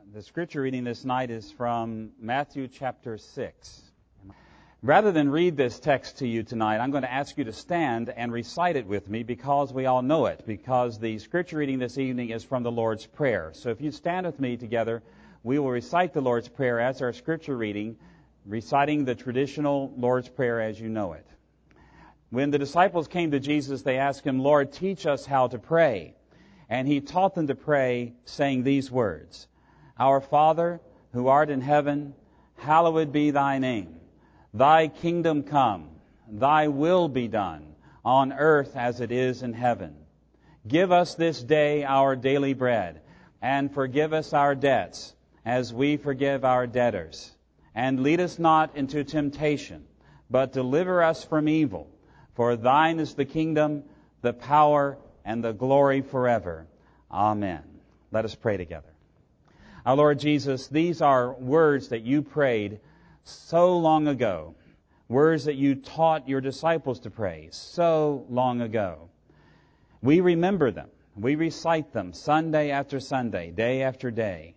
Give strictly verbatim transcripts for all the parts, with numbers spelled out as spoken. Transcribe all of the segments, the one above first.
The scripture reading this night is from Matthew chapter six. Rather than read this text to you tonight, I'm going to ask you to stand and recite it with me because we all know it, because the scripture reading this evening is from the Lord's Prayer. So if you stand with me together, we will recite the Lord's Prayer as our scripture reading, reciting the traditional Lord's Prayer as you know it. When the disciples came to Jesus, they asked him, "Lord, teach us how to pray." And he taught them to pray, saying these words, "Our Father, who art in heaven, hallowed be thy name. Thy kingdom come, thy will be done, on earth as it is in heaven. Give us this day our daily bread, and forgive us our debts, as we forgive our debtors. And lead us not into temptation, but deliver us from evil. For thine is the kingdom, the power, and the glory forever. Amen." Let us pray together. Our Lord Jesus, these are words that you prayed so long ago. Words that you taught your disciples to pray so long ago. We remember them. We recite them Sunday after Sunday, day after day.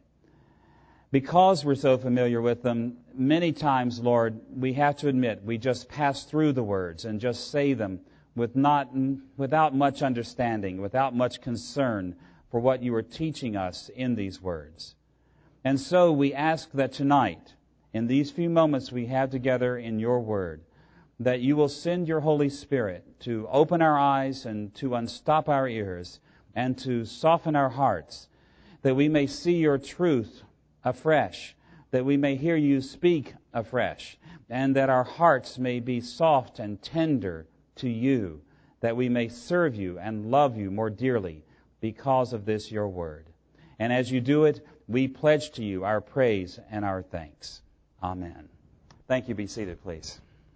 Because we're so familiar with them, many times, Lord, we have to admit we just pass through the words and just say them with not, without much understanding, without much concern for what you are teaching us in these words. And so we ask that tonight, in these few moments we have together in your word, that you will send your Holy Spirit to open our eyes and to unstop our ears and to soften our hearts, that we may see your truth afresh, that we may hear you speak afresh, and that our hearts may be soft and tender to you, that we may serve you and love you more dearly because of this your word. And as you do it, we pledge to you our praise and our thanks. Amen. Thank you. Be seated, please.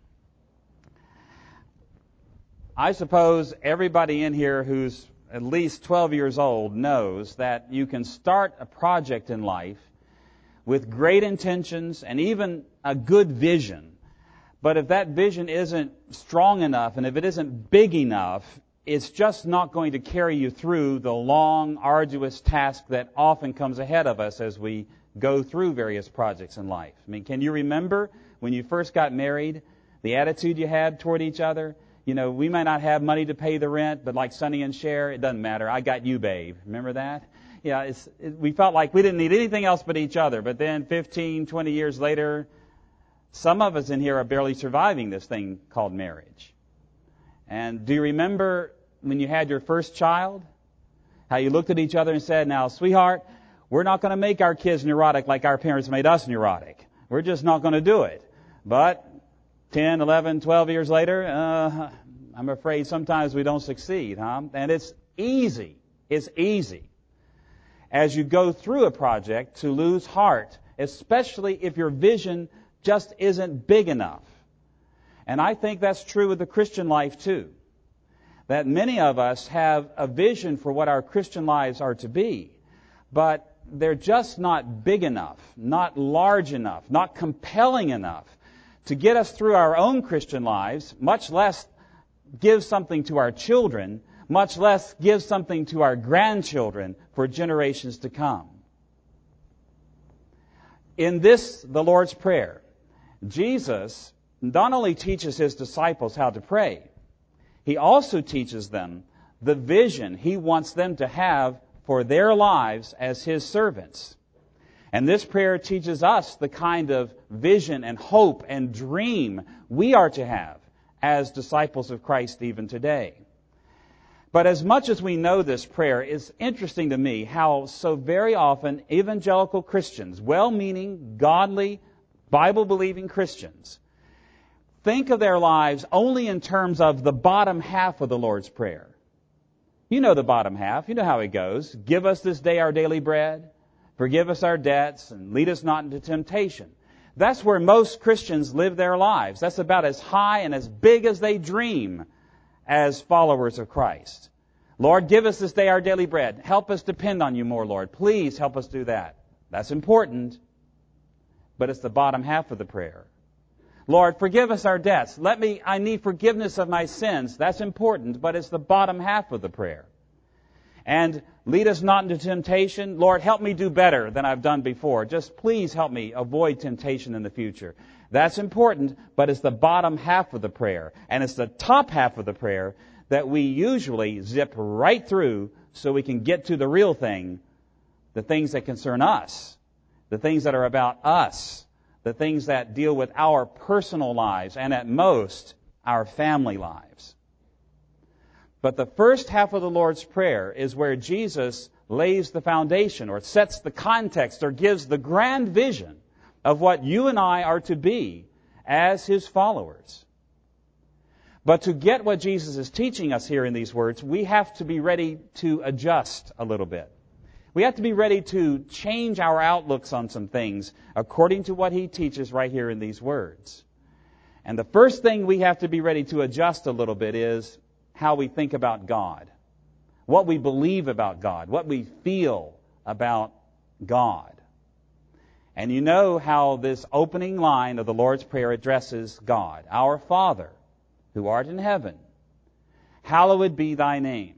I suppose everybody in here who's at least twelve years old knows that you can start a project in life with great intentions and even a good vision. But if that vision isn't strong enough and if it isn't big enough, it's just not going to carry you through the long, arduous task that often comes ahead of us as we go through various projects in life. I mean, can you remember when you first got married, the attitude you had toward each other? You know, we may not have money to pay the rent, but like Sonny and Cher, it doesn't matter. I got you, babe. Remember that? Yeah, it's, it, we felt like we didn't need anything else but each other. But then fifteen, twenty years later, some of us in here are barely surviving this thing called marriage. And do you remember when you had your first child, how you looked at each other and said, "Now, sweetheart, we're not going to make our kids neurotic like our parents made us neurotic. We're just not going to do it." But ten, eleven, twelve years later, uh, I'm afraid sometimes we don't succeed, huh? And it's easy. It's easy as you go through a project to lose heart, especially if your vision just isn't big enough. And I think that's true with the Christian life too. That many of us have a vision for what our Christian lives are to be, but they're just not big enough, not large enough, not compelling enough to get us through our own Christian lives, much less give something to our children, much less give something to our grandchildren for generations to come. In this, the Lord's Prayer, Jesus not only teaches his disciples how to pray, he also teaches them the vision he wants them to have for their lives as his servants. And this prayer teaches us the kind of vision and hope and dream we are to have as disciples of Christ even today. But as much as we know this prayer, it's interesting to me how so very often evangelical Christians, well-meaning, godly, Bible-believing Christians, think of their lives only in terms of the bottom half of the Lord's Prayer. You know the bottom half. You know how it goes. Give us this day our daily bread. Forgive us our debts and lead us not into temptation. That's where most Christians live their lives. That's about as high and as big as they dream as followers of Christ. Lord, give us this day our daily bread. Help us depend on you more, Lord. Please help us do that. That's important, but it's the bottom half of the prayer. Lord, forgive us our debts. Let me, I need forgiveness of my sins. That's important, but it's the bottom half of the prayer. And lead us not into temptation. Lord, help me do better than I've done before. Just please help me avoid temptation in the future. That's important, but it's the bottom half of the prayer. And it's the top half of the prayer that we usually zip right through so we can get to the real thing, the things that concern us, the things that are about us, the things that deal with our personal lives, and at most, our family lives. But the first half of the Lord's Prayer is where Jesus lays the foundation, or sets the context, or gives the grand vision of what you and I are to be as His followers. But to get what Jesus is teaching us here in these words, we have to be ready to adjust a little bit. We have to be ready to change our outlooks on some things according to what He teaches right here in these words. And the first thing we have to be ready to adjust a little bit is how we think about God, what we believe about God, what we feel about God. And you know how this opening line of the Lord's Prayer addresses God. Our Father, who art in heaven, hallowed be thy name.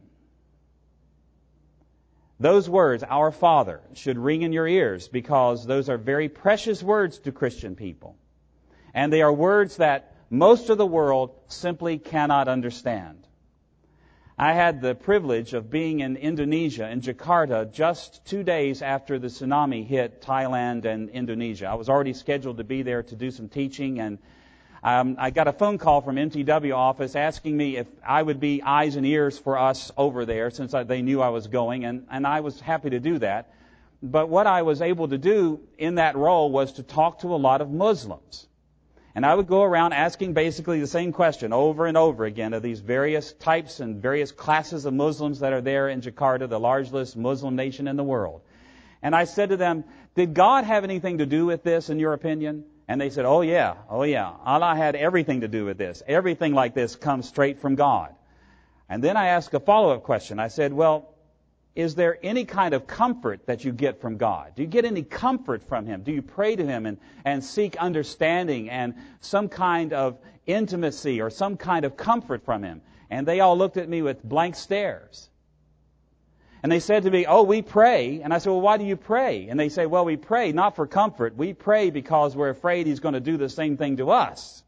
Those words, our Father, should ring in your ears because those are very precious words to Christian people. And they are words that most of the world simply cannot understand. I had the privilege of being in Indonesia, in Jakarta, just two days after the tsunami hit Thailand and Indonesia. I was already scheduled to be there to do some teaching, and um, I got a phone call from M T W office asking me if I would be eyes and ears for us over there, since I, they knew I was going, and, and I was happy to do that. But what I was able to do in that role was to talk to a lot of Muslims. And I would go around asking basically the same question over and over again of these various types and various classes of Muslims that are there in Jakarta, the largest Muslim nation in the world. And I said to them, did God have anything to do with this in your opinion? And they said, oh yeah, oh yeah, Allah had everything to do with this. Everything like this comes straight from God. And then I asked a follow-up question. I said, well, is there any kind of comfort that you get from God? Do you get any comfort from Him? Do you pray to Him and, and seek understanding and some kind of intimacy or some kind of comfort from Him? And they all looked at me with blank stares. And they said to me, oh, we pray. And I said, well, why do you pray? And they say, well, we pray not for comfort. We pray because we're afraid He's going to do the same thing to us.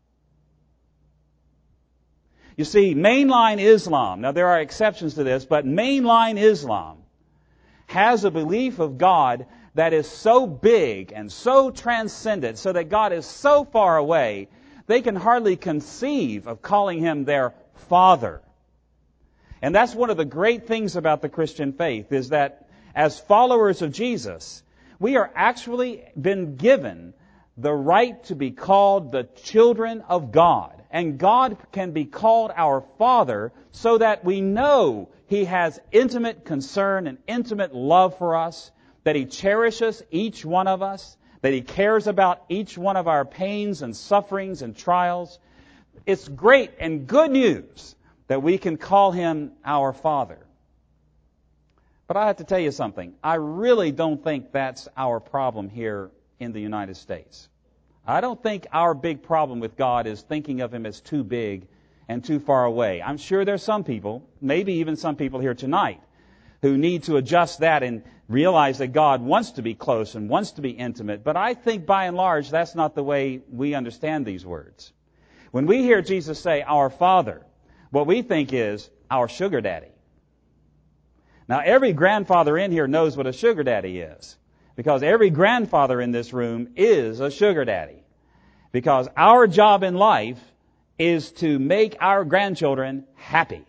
You see, mainline Islam, now there are exceptions to this, but mainline Islam has a belief of God that is so big and so transcendent, so that God is so far away, they can hardly conceive of calling Him their Father. And that's one of the great things about the Christian faith, is that as followers of Jesus, we are actually been given the right to be called the children of God. And God can be called our Father so that we know He has intimate concern and intimate love for us, that He cherishes each one of us, that He cares about each one of our pains and sufferings and trials. It's great and good news that we can call Him our Father. But I have to tell you something. I really don't think that's our problem here in the United States. I don't think our big problem with God is thinking of Him as too big and too far away. I'm sure there's some people, maybe even some people here tonight, who need to adjust that and realize that God wants to be close and wants to be intimate. But I think by and large that's not the way we understand these words. When we hear Jesus say, our Father, what we think is our sugar daddy. Now every grandfather in here knows what a sugar daddy is, because every grandfather in this room is a sugar daddy. Because our job in life is to make our grandchildren happy.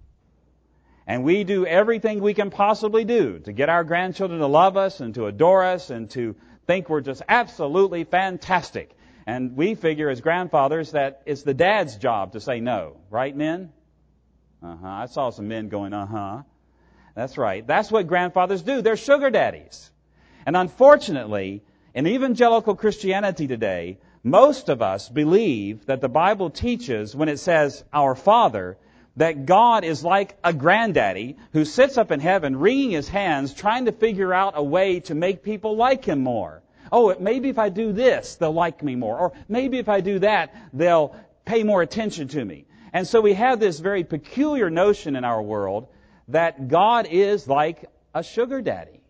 And we do everything we can possibly do to get our grandchildren to love us and to adore us and to think we're just absolutely fantastic. And we figure as grandfathers that it's the dad's job to say no. Right, men? Uh-huh. I saw some men going, uh-huh. That's right. That's what grandfathers do. They're sugar daddies. And unfortunately, in evangelical Christianity today, most of us believe that the Bible teaches, when it says, our Father, that God is like a granddaddy who sits up in heaven wringing his hands trying to figure out a way to make people like Him more. Oh, maybe if I do this, they'll like me more. Or maybe if I do that, they'll pay more attention to me. And so we have this very peculiar notion in our world that God is like a sugar daddy.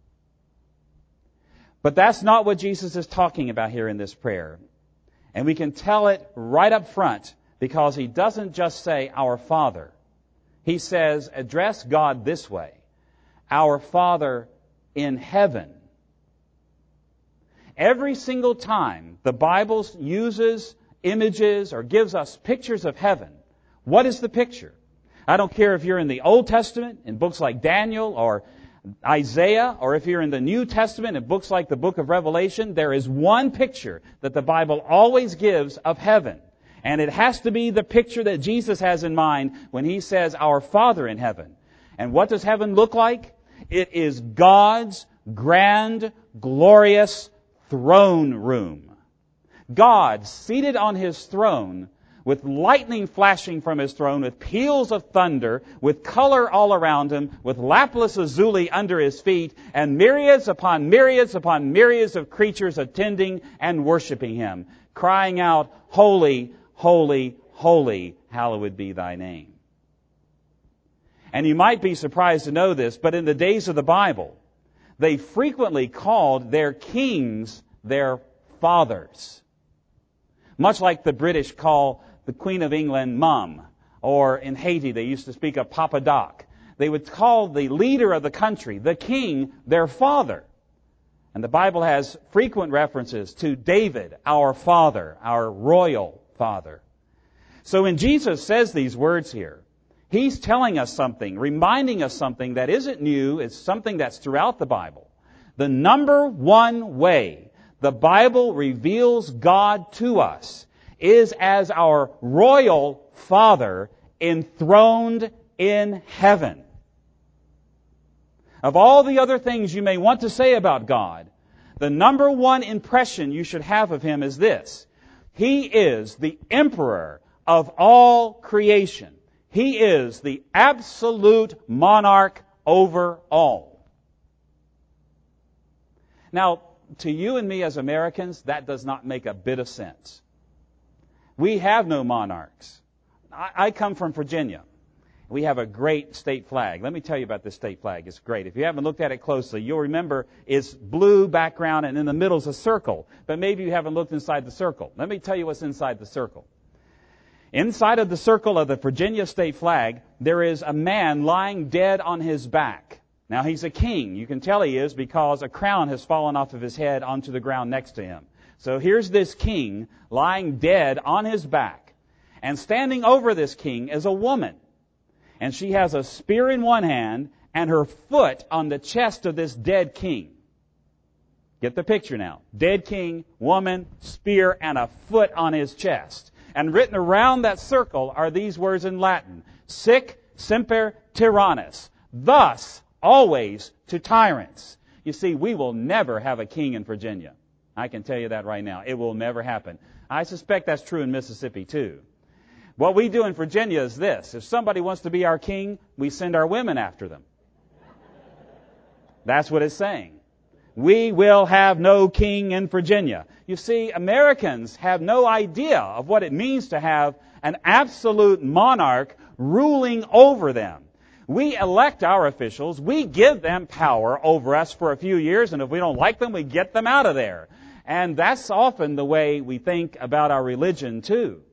But that's not what Jesus is talking about here in this prayer. And we can tell it right up front because he doesn't just say, our Father. He says, address God this way, our Father in heaven. Every single time the Bible uses images or gives us pictures of heaven, what is the picture? I don't care if you're in the Old Testament, in books like Daniel or Isaiah, or if you're in the New Testament, in books like the book of Revelation, there is one picture that the Bible always gives of heaven. And it has to be the picture that Jesus has in mind when he says, our Father in heaven. And what does heaven look like? It is God's grand, glorious throne room. God seated on his throne, with lightning flashing from his throne, with peals of thunder, with color all around him, with lapis lazuli under his feet, and myriads upon myriads upon myriads of creatures attending and worshiping him, crying out, holy, holy, holy, hallowed be thy name. And you might be surprised to know this, but in the days of the Bible, they frequently called their kings their fathers. Much like the British call the Queen of England Mum, or in Haiti they used to speak of Papa Doc. They would call the leader of the country, the king, their father. And the Bible has frequent references to David, our father, our royal father. So when Jesus says these words here, he's telling us something, reminding us something that isn't new, it's something that's throughout the Bible. The number one way the Bible reveals God to us is as our royal Father enthroned in heaven. Of all the other things you may want to say about God, the number one impression you should have of him is this: he is the emperor of all creation. He is the absolute monarch over all. Now, to you and me as Americans, that does not make a bit of sense. We have no monarchs. I, I come from Virginia. We have a great state flag. Let me tell you about this state flag. It's great. If you haven't looked at it closely, you'll remember it's blue background and in the middle is a circle. But maybe you haven't looked inside the circle. Let me tell you what's inside the circle. Inside of the circle of the Virginia state flag, there is a man lying dead on his back. Now, he's a king. You can tell he is because a crown has fallen off of his head onto the ground next to him. So here's this king lying dead on his back. And standing over this king is a woman. And she has a spear in one hand and her foot on the chest of this dead king. Get the picture now. Dead king, woman, spear, and a foot on his chest. And written around that circle are these words in Latin: Sic semper tyrannis. Thus, always to tyrants. You see, we will never have a king in Virginia. I can tell you that right now. It will never happen. I suspect that's true in Mississippi too. What we do in Virginia is this: if somebody wants to be our king, we send our women after them. That's what it's saying. We will have no king in Virginia. You see, Americans have no idea of what it means to have an absolute monarch ruling over them. We elect our officials. We give them power over us for a few years, and if we don't like them, we get them out of there. And that's often the way we think about our religion, too.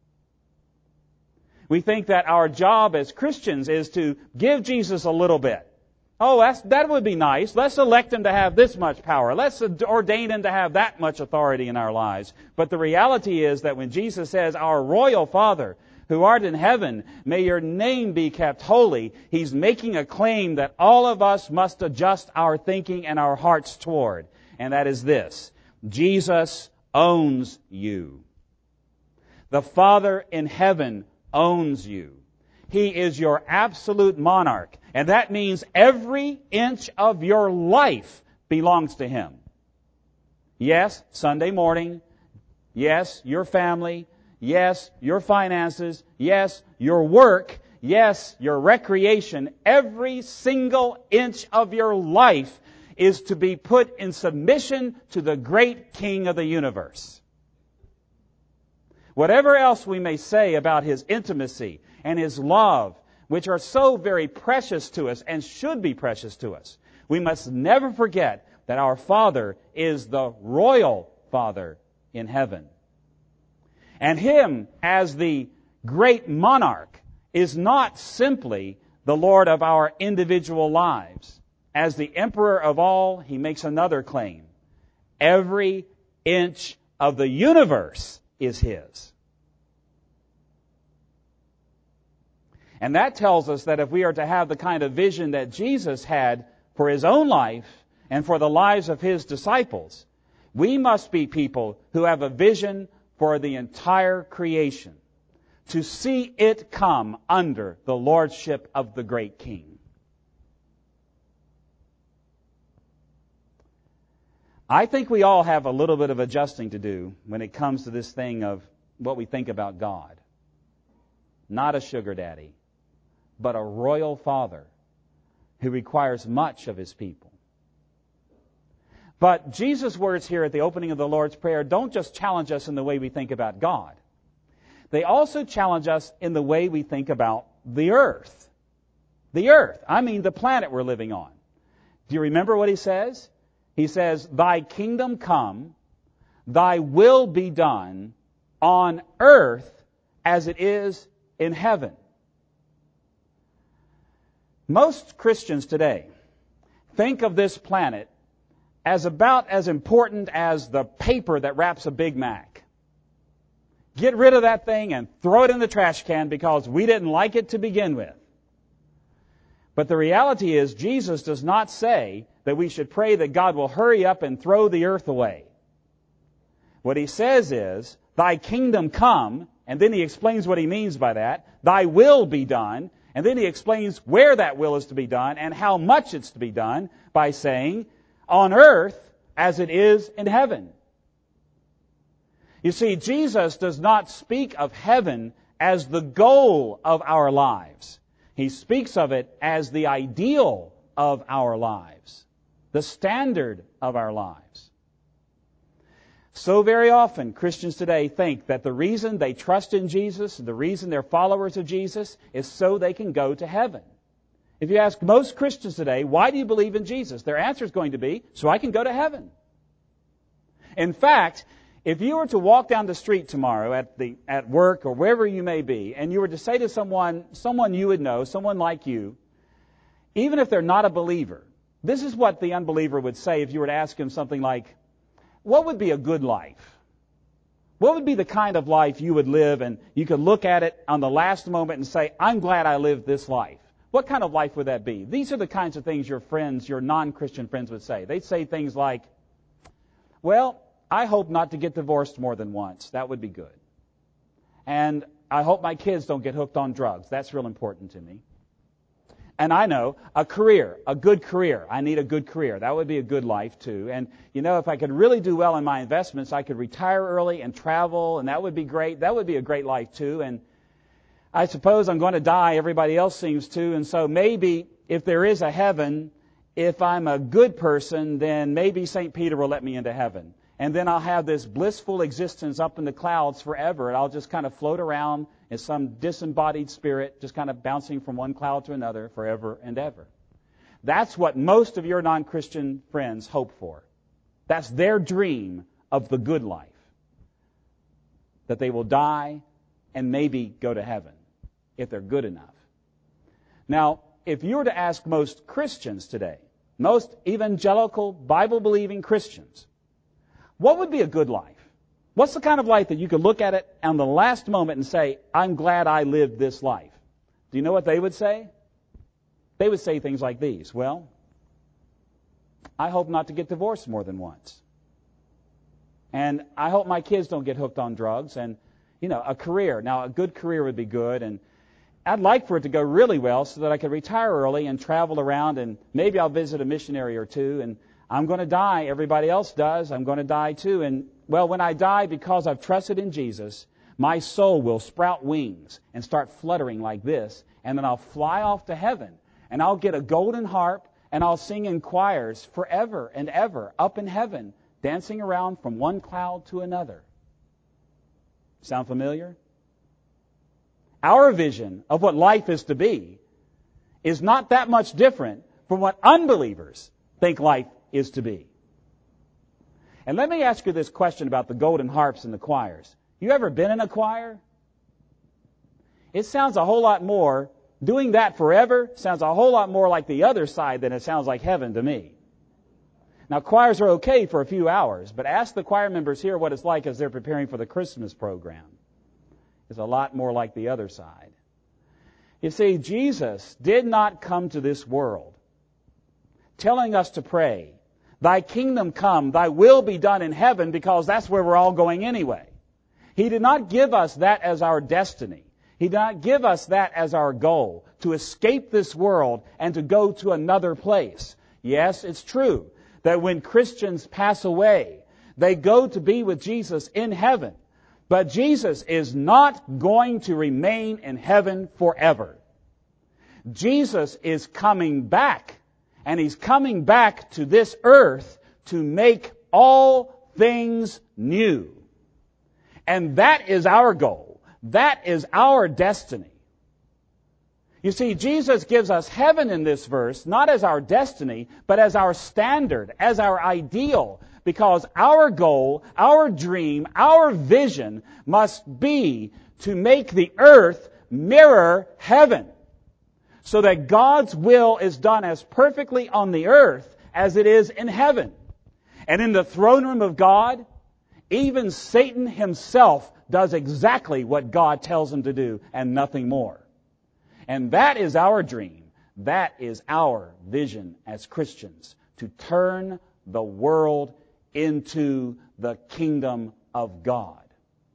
We think that our job as Christians is to give Jesus a little bit. Oh, that's, that would be nice. Let's elect him to have this much power. Let's ordain him to have that much authority in our lives. But the reality is that when Jesus says, our royal Father, who art in heaven, may your name be kept holy, he's making a claim that all of us must adjust our thinking and our hearts toward. And that is this: Jesus owns you. The Father in heaven owns you. He is your absolute monarch. And that means every inch of your life belongs to him. Yes, Sunday morning. Yes, your family. Yes, your finances. Yes, your work. Yes, your recreation. Every single inch of your life is to be put in submission to the great King of the universe. Whatever else we may say about his intimacy and his love, which are so very precious to us and should be precious to us, we must never forget that our Father is the royal Father in heaven. And Him, as the great monarch, is not simply the Lord of our individual lives. As the Emperor of all, He makes another claim. Every inch of the universe is His. And that tells us that if we are to have the kind of vision that Jesus had for His own life and for the lives of His disciples, we must be people who have a vision for the entire creation, to see it come under the lordship of the great King. I think we all have a little bit of adjusting to do when it comes to this thing of what we think about God. Not a sugar daddy, but a royal Father who requires much of His people. But Jesus' words here at the opening of the Lord's Prayer don't just challenge us in the way we think about God. They also challenge us in the way we think about the earth. The earth. I mean the planet we're living on. Do you remember what He says? He says, Thy kingdom come, Thy will be done on earth as it is in heaven. Most Christians today think of this planet as about as important as the paper that wraps a Big Mac. Get rid of that thing and throw it in the trash can because we didn't like it to begin with. But the reality is, Jesus does not say that we should pray that God will hurry up and throw the earth away. What He says is, Thy kingdom come, and then He explains what He means by that. Thy will be done, and then He explains where that will is to be done and how much it's to be done by saying, on earth as it is in heaven. You see, Jesus does not speak of heaven as the goal of our lives. He speaks of it as the ideal of our lives, the standard of our lives. So very often, Christians today think that the reason they trust in Jesus, the reason they're followers of Jesus, is so they can go to heaven. If you ask most Christians today, why do you believe in Jesus? Their answer is going to be, so I can go to heaven. In fact, if you were to walk down the street tomorrow at the at work or wherever you may be, and you were to say to someone, someone you would know, someone like you, even if they're not a believer, this is what the unbeliever would say if you were to ask him something like, what would be a good life? What would be the kind of life you would live and you could look at it on the last moment and say, I'm glad I lived this life? What kind of life would that be? These are the kinds of things your friends, your non-Christian friends would say. They'd say things like, well, I hope not to get divorced more than once. That would be good. And I hope my kids don't get hooked on drugs. That's real important to me. And I know, a career, a good career. I need a good career. That would be a good life too. And, you know, if I could really do well in my investments, I could retire early and travel, and that would be great. That would be a great life too. And I suppose I'm going to die. Everybody else seems to. And so maybe if there is a heaven, if I'm a good person, then maybe Saint Peter will let me into heaven. And then I'll have this blissful existence up in the clouds forever, and I'll just kind of float around as some disembodied spirit, just kind of bouncing from one cloud to another forever and ever. That's what most of your non-Christian friends hope for. That's their dream of the good life. That they will die and maybe go to heaven, if they're good enough. Now, if you were to ask most Christians today, most evangelical, Bible-believing Christians, what would be a good life? What's the kind of life that you could look at it on the last moment and say, I'm glad I lived this life? Do you know what they would say? They would say things like these. Well, I hope not to get divorced more than once. And I hope my kids don't get hooked on drugs. And, you know, a career. Now, a good career would be good. And I'd like for it to go really well so that I could retire early and travel around, and maybe I'll visit a missionary or two. And I'm going to die. Everybody else does. I'm going to die too. And, well, when I die, because I've trusted in Jesus, my soul will sprout wings and start fluttering like this. And then I'll fly off to heaven. And I'll get a golden harp, and I'll sing in choirs forever and ever up in heaven, dancing around from one cloud to another. Sound familiar? Our vision of what life is to be is not that much different from what unbelievers think life is to be. And let me ask you this question about the golden harps and the choirs. You ever been in a choir? It sounds a whole lot more, doing that forever sounds a whole lot more like the other side than it sounds like heaven to me. Now, choirs are okay for a few hours, but ask the choir members here what it's like as they're preparing for the Christmas program. It's a lot more like the other side. You see, Jesus did not come to this world telling us to pray, "Thy kingdom come, thy will be done in heaven," because that's where we're all going anyway. He did not give us that as our destiny. He did not give us that as our goal, to escape this world and to go to another place. Yes, it's true that when Christians pass away, they go to be with Jesus in heaven. But Jesus is not going to remain in heaven forever. Jesus is coming back, and He's coming back to this earth to make all things new. And that is our goal. That is our destiny. You see, Jesus gives us heaven in this verse, not as our destiny, but as our standard, as our ideal, because our goal, our dream, our vision must be to make the earth mirror heaven, so that God's will is done as perfectly on the earth as it is in heaven. And in the throne room of God, even Satan himself does exactly what God tells him to do and nothing more. And that is our dream. That is our vision as Christians, to turn the world into the kingdom of God.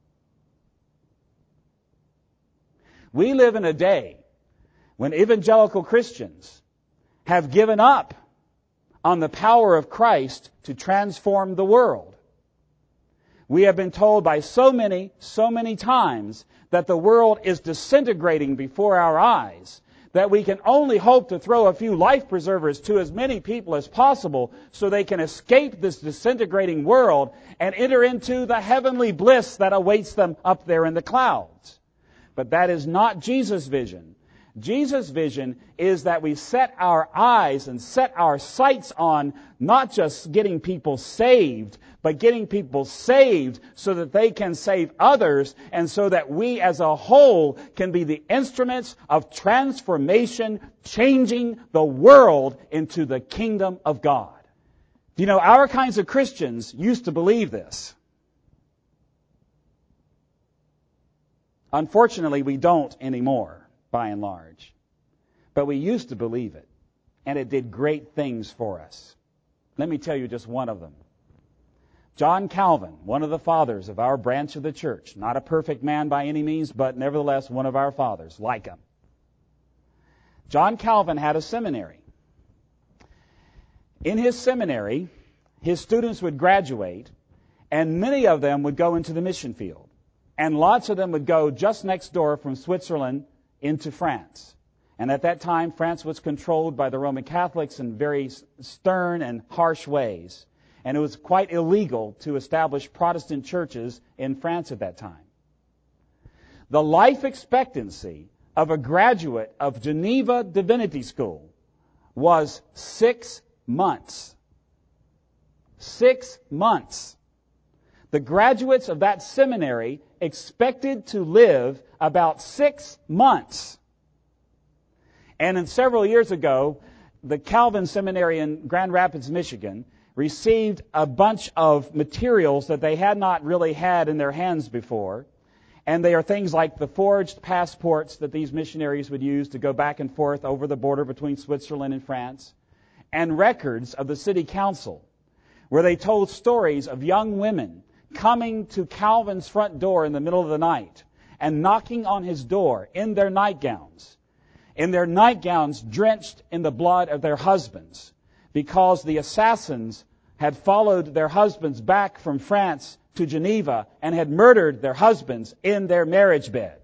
We live in a day when evangelical Christians have given up on the power of Christ to transform the world. We have been told by so many, so many times that the world is disintegrating before our eyes, that we can only hope to throw a few life preservers to as many people as possible so they can escape this disintegrating world and enter into the heavenly bliss that awaits them up there in the clouds. But that is not Jesus' vision. Jesus' vision is that we set our eyes and set our sights on not just getting people saved, but getting people saved so that they can save others, and so that we as a whole can be the instruments of transformation, changing the world into the kingdom of God. You know, our kinds of Christians used to believe this. Unfortunately, we don't anymore, by and large. But we used to believe it, and it did great things for us. Let me tell you just one of them. John Calvin, one of the fathers of our branch of the church, not a perfect man by any means, but nevertheless one of our fathers, like him. John Calvin had a seminary. In his seminary, his students would graduate, and many of them would go into the mission field. And lots of them would go just next door from Switzerland into France. And at that time, France was controlled by the Roman Catholics in very stern and harsh ways. And it was quite illegal to establish Protestant churches in France at that time. The life expectancy of a graduate of Geneva Divinity School was six months. Six months. The graduates of that seminary expected to live about six months. And in several years ago, the Calvin Seminary in Grand Rapids, Michigan, received a bunch of materials that they had not really had in their hands before. And they are things like the forged passports that these missionaries would use to go back and forth over the border between Switzerland and France, and records of the city council, where they told stories of young women coming to Calvin's front door in the middle of the night and knocking on his door in their nightgowns, in their nightgowns drenched in the blood of their husbands, because the assassins had followed their husbands back from France to Geneva and had murdered their husbands in their marriage bed.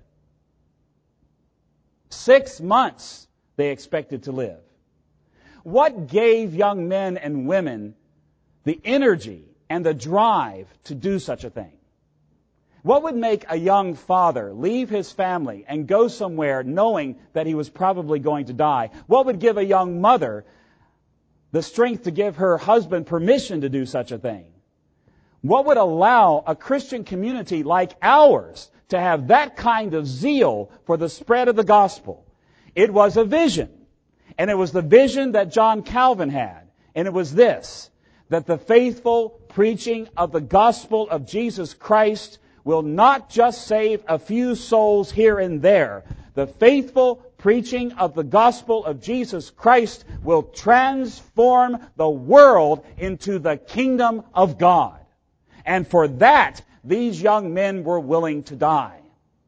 Six months they expected to live. What gave young men and women the energy and the drive to do such a thing? What would make a young father leave his family and go somewhere knowing that he was probably going to die? What would give a young mother the strength to give her husband permission to do such a thing? What would allow a Christian community like ours to have that kind of zeal for the spread of the gospel? It was a vision. And it was the vision that John Calvin had. And it was this, that the faithful preaching of the gospel of Jesus Christ will not just save a few souls here and there. The faithful preaching of the gospel of Jesus Christ will transform the world into the kingdom of God. And for that, these young men were willing to die.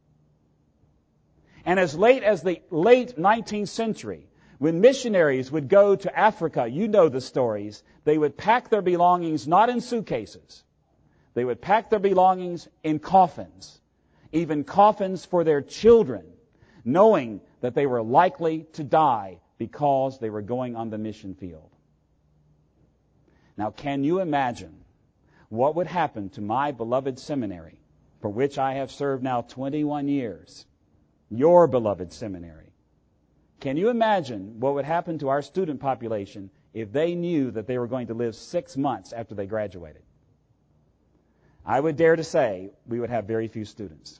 And as late as the late nineteenth century, when missionaries would go to Africa, you know the stories, they would pack their belongings not in suitcases. They would pack their belongings in coffins, even coffins for their children, knowing that they were likely to die because they were going on the mission field. Now, can you imagine what would happen to my beloved seminary, for which I have served now twenty-one years, your beloved seminary? Can you imagine what would happen to our student population if they knew that they were going to live six months after they graduated? I would dare to say we would have very few students.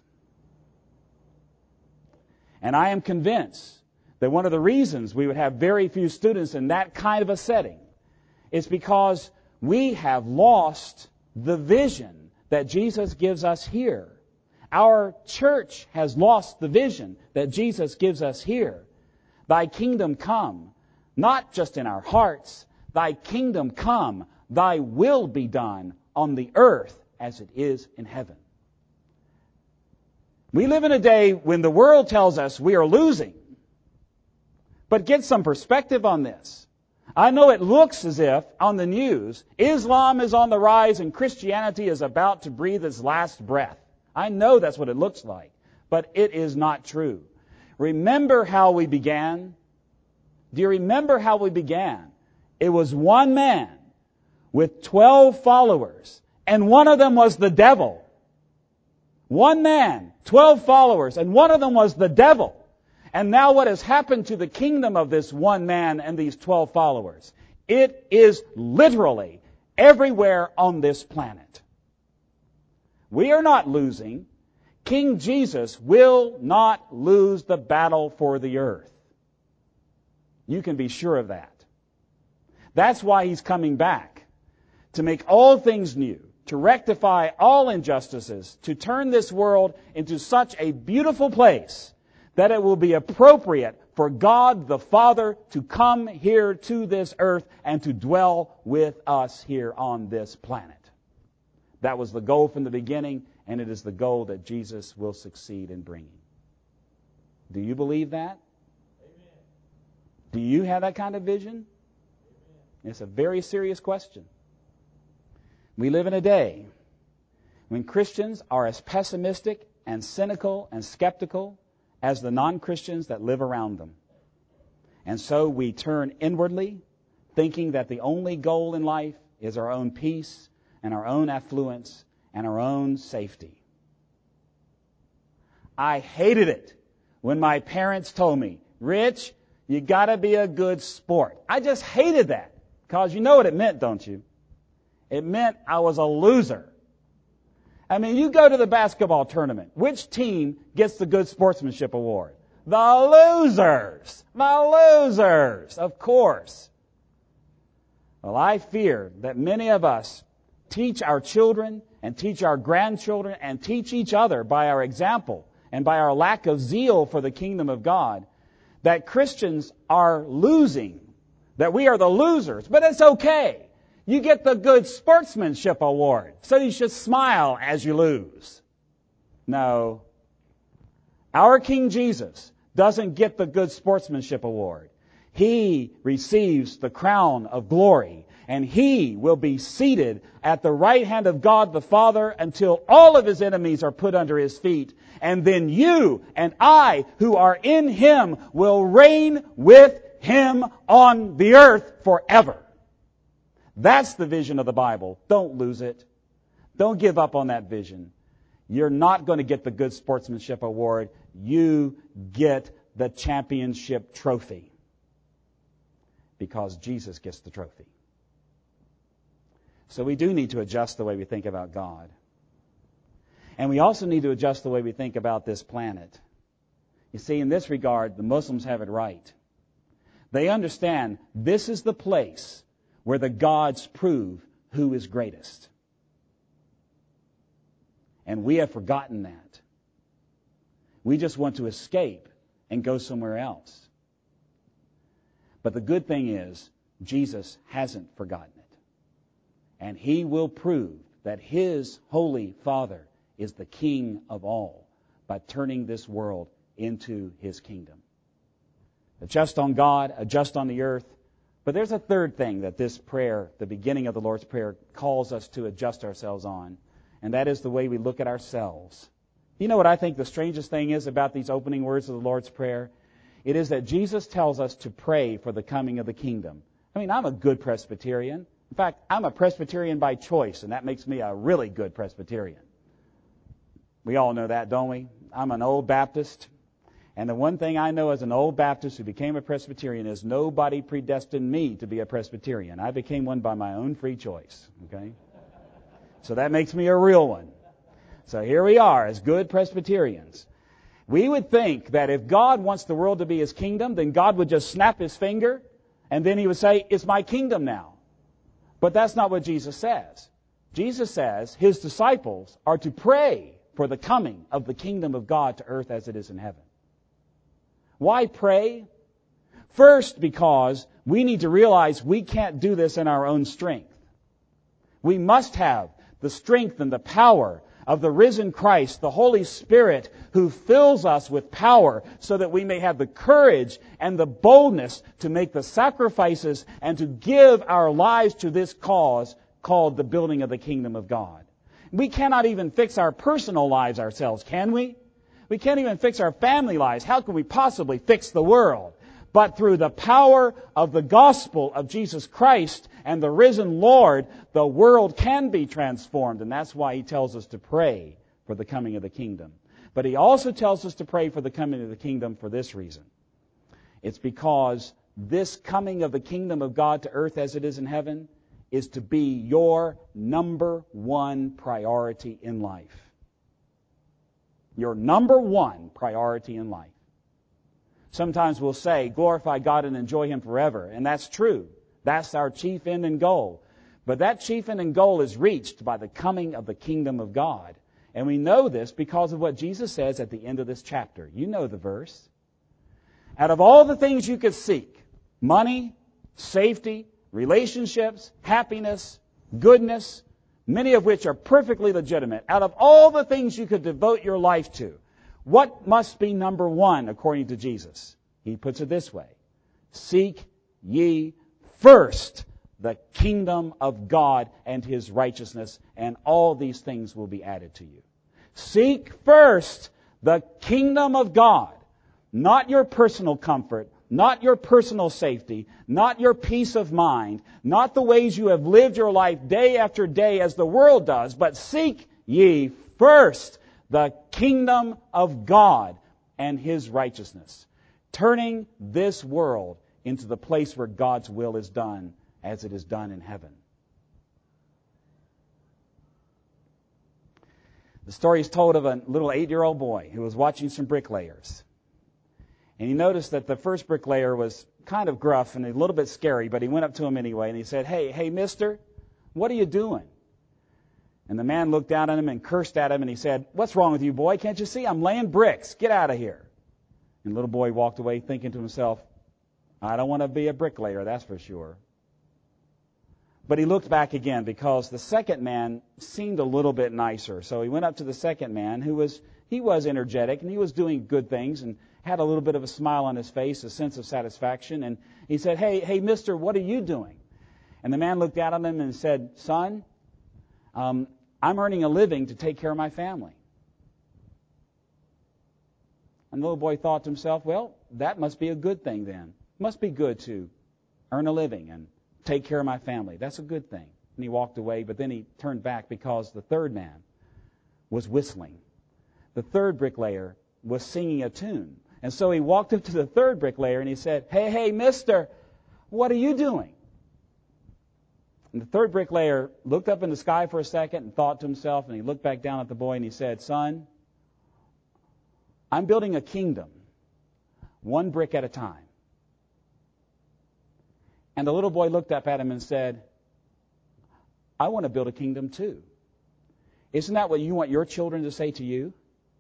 And I am convinced that one of the reasons we would have very few students in that kind of a setting is because we have lost the vision that Jesus gives us here. Our church has lost the vision that Jesus gives us here. Thy kingdom come, not just in our hearts. Thy kingdom come, thy will be done on the earth as it is in heaven. We live in a day when the world tells us we are losing. But get some perspective on this. I know it looks as if, on the news, Islam is on the rise and Christianity is about to breathe its last breath. I know that's what it looks like, but it is not true. Remember how we began? Do you remember how we began? It was one man with twelve followers, and one of them was the devil. One man, twelve followers, and one of them was the devil. And now what has happened to the kingdom of this one man and these twelve followers? It is literally everywhere on this planet. We are not losing. King Jesus will not lose the battle for the earth. You can be sure of that. That's why He's coming back, to make all things new, to rectify all injustices, to turn this world into such a beautiful place that it will be appropriate for God the Father to come here to this earth and to dwell with us here on this planet. That was the goal from the beginning, and it is the goal that Jesus will succeed in bringing. Do you believe that? Amen. Do you have that kind of vision? Amen. It's a very serious question. We live in a day when Christians are as pessimistic and cynical and skeptical as the non-Christians that live around them. And so we turn inwardly, thinking that the only goal in life is our own peace and our own affluence and our own safety. I hated it when my parents told me, Rich, you got to be a good sport. I just hated that, because you know what it meant, don't you? It meant I was a loser. I mean, you go to the basketball tournament. Which team gets the good sportsmanship award? The losers. The losers, of course. Well, I fear that many of us teach our children and teach our grandchildren and teach each other by our example and by our lack of zeal for the kingdom of God that Christians are losing, that we are the losers. But it's okay. You get the good sportsmanship award, so you should smile as you lose. No. Our King Jesus doesn't get the good sportsmanship award. He receives the crown of glory, and He will be seated at the right hand of God the Father until all of His enemies are put under His feet. And then you and I, who are in Him, will reign with Him on the earth forever. That's the vision of the Bible. Don't lose it. Don't give up on that vision. You're not going to get the Good Sportsmanship Award. You get the championship trophy. Because Jesus gets the trophy. So we do need to adjust the way we think about God. And we also need to adjust the way we think about this planet. You see, in this regard, the Muslims have it right. They understand this is the place where the gods prove who is greatest. And we have forgotten that. We just want to escape and go somewhere else. But the good thing is, Jesus hasn't forgotten it. And He will prove that His Holy Father is the King of all by turning this world into His kingdom. Adjust on God, adjust on the earth. But there's a third thing that this prayer, the beginning of the Lord's Prayer, calls us to adjust ourselves on. And that is the way we look at ourselves. You know what I think the strangest thing is about these opening words of the Lord's Prayer? It is that Jesus tells us to pray for the coming of the kingdom. I mean, I'm a good Presbyterian. In fact, I'm a Presbyterian by choice, and that makes me a really good Presbyterian. We all know that, don't we? I'm an old Baptist. And the one thing I know as an old Baptist who became a Presbyterian is nobody predestined me to be a Presbyterian. I became one by my own free choice. Okay? So that makes me a real one. So here we are as good Presbyterians. We would think that if God wants the world to be His kingdom, then God would just snap His finger and then He would say, it's my kingdom now. But that's not what Jesus says. Jesus says His disciples are to pray for the coming of the kingdom of God to earth as it is in heaven. Why pray? First, because we need to realize we can't do this in our own strength. We must have the strength and the power of the risen Christ, the Holy Spirit, who fills us with power so that we may have the courage and the boldness to make the sacrifices and to give our lives to this cause called the building of the kingdom of God. We cannot even fix our personal lives ourselves, can we? We can't even fix our family lives. How can we possibly fix the world? But through the power of the gospel of Jesus Christ and the risen Lord, the world can be transformed. And that's why He tells us to pray for the coming of the kingdom. But He also tells us to pray for the coming of the kingdom for this reason. It's because this coming of the kingdom of God to earth as it is in heaven is to be your number one priority in life. Your number one priority in life. Sometimes we'll say, glorify God and enjoy Him forever. And that's true. That's our chief end and goal. But that chief end and goal is reached by the coming of the kingdom of God. And we know this because of what Jesus says at the end of this chapter. You know the verse. Out of all the things you could seek, money, safety, relationships, happiness, goodness, many of which are perfectly legitimate, out of all the things you could devote your life to, what must be number one according to Jesus? He puts it this way. Seek ye first the kingdom of God and His righteousness, and all these things will be added to you. Seek first the kingdom of God, not your personal comfort, not your personal safety, not your peace of mind, not the ways you have lived your life day after day as the world does, but seek ye first the kingdom of God and His righteousness, turning this world into the place where God's will is done as it is done in heaven. The story is told of a little eight-year-old boy who was watching some bricklayers. And he noticed that the first bricklayer was kind of gruff and a little bit scary, but he went up to him anyway and he said, hey, hey, mister, what are you doing? And the man looked down at him and cursed at him and he said, what's wrong with you, boy? Can't you see? I'm laying bricks. Get out of here. And the little boy walked away thinking to himself, I don't want to be a bricklayer, that's for sure. But he looked back again because the second man seemed a little bit nicer. So he went up to the second man who was, he was energetic and he was doing good things and had a little bit of a smile on his face, a sense of satisfaction. And he said, hey, hey, mister, what are you doing? And the man looked down at him and said, son, um, I'm earning a living to take care of my family. And the little boy thought to himself, well, that must be a good thing then. It must be good to earn a living and take care of my family. That's a good thing. And he walked away, but then he turned back because the third man was whistling. The third bricklayer was singing a tune. And so he walked up to the third bricklayer and he said, "Hey, hey, mister, what are you doing?" And the third bricklayer looked up in the sky for a second and thought to himself, and he looked back down at the boy and he said, "Son, I'm building a kingdom, one brick at a time." And the little boy looked up at him and said, "I want to build a kingdom too. Isn't that what you want your children to say to you?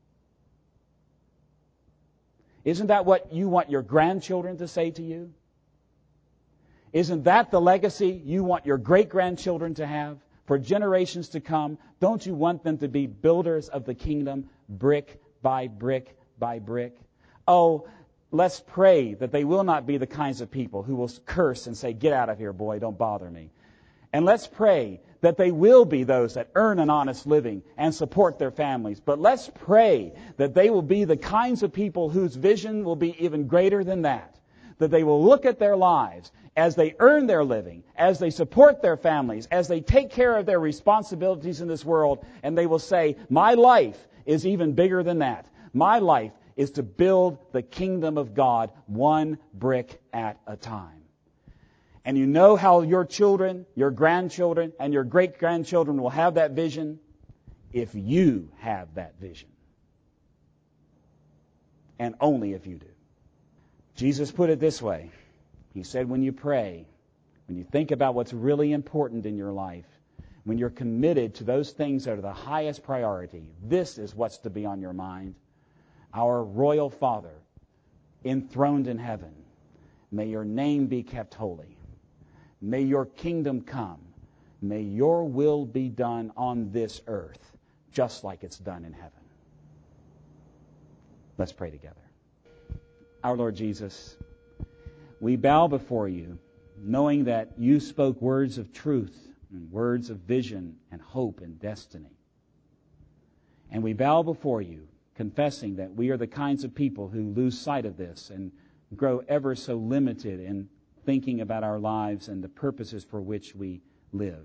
Isn't that what you want your grandchildren to say to you? Isn't that the legacy you want your great-grandchildren to have for generations to come? Don't you want them to be builders of the kingdom, brick by brick by brick? Oh, let's pray that they will not be the kinds of people who will curse and say, 'Get out of here, boy, don't bother me.' And let's pray that they will be those that earn an honest living and support their families. But let's pray that they will be the kinds of people whose vision will be even greater than that. That they will look at their lives as they earn their living, as they support their families, as they take care of their responsibilities in this world, and they will say, 'My life is even bigger than that. My life is to build the kingdom of God one brick at a time.'" And you know how your children, your grandchildren, and your great-grandchildren will have that vision if you have that vision. And only if you do. Jesus put it this way. He said, when you pray, when you think about what's really important in your life, when you're committed to those things that are the highest priority, this is what's to be on your mind. Our royal Father, enthroned in heaven, may your name be kept holy. May your kingdom come. May your will be done on this earth, just like it's done in heaven. Let's pray together. Our Lord Jesus, we bow before you, knowing that you spoke words of truth and words of vision and hope and destiny. And we bow before you, confessing that we are the kinds of people who lose sight of this and grow ever so limited in thinking about our lives and the purposes for which we live.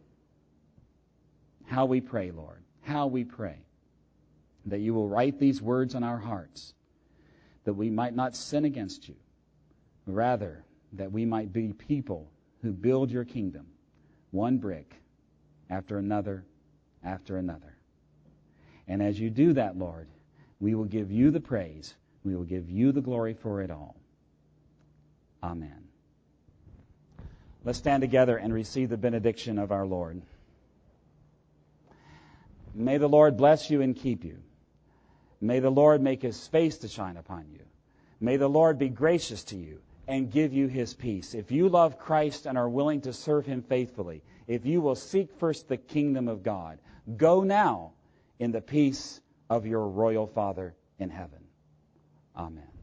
How we pray, Lord, how we pray that you will write these words on our hearts, that we might not sin against you, rather that we might be people who build your kingdom, one brick after another after another. And as you do that, Lord, we will give you the praise, we will give you the glory for it all. Amen. Let's stand together and receive the benediction of our Lord. May the Lord bless you and keep you. May the Lord make his face to shine upon you. May the Lord be gracious to you and give you his peace. If you love Christ and are willing to serve him faithfully, if you will seek first the kingdom of God, go now in the peace of your royal Father in heaven. Amen.